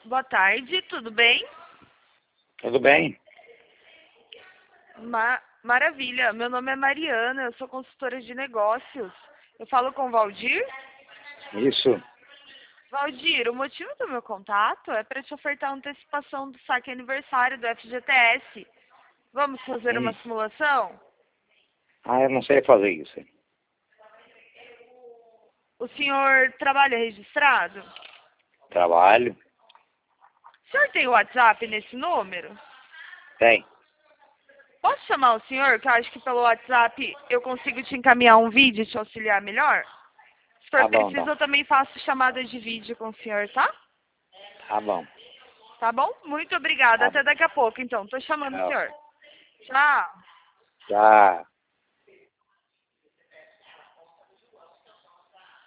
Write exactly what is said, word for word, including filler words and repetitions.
Boa tarde, tudo bem? Tudo bem? Ma- Maravilha, meu nome é Mariana, eu sou consultora de negócios. Eu falo com o Valdir? Isso. Valdir, o motivo do meu contato é para te ofertar uma antecipação do saque aniversário do F G T S. Vamos fazer uma Hum. simulação? Ah, eu não sei fazer isso. O senhor trabalha registrado? Trabalho? O senhor tem WhatsApp nesse número? Tem. Posso chamar o senhor, que eu acho que pelo WhatsApp eu consigo te encaminhar um vídeo e te auxiliar melhor? Se for Tá bom, preciso, então. eu também faço chamada de vídeo com o senhor, tá? Tá bom. Tá bom? Muito obrigada. Tá bom. Até daqui a pouco, então. Tô chamando o Tchau. senhor. Tchau. Tchau.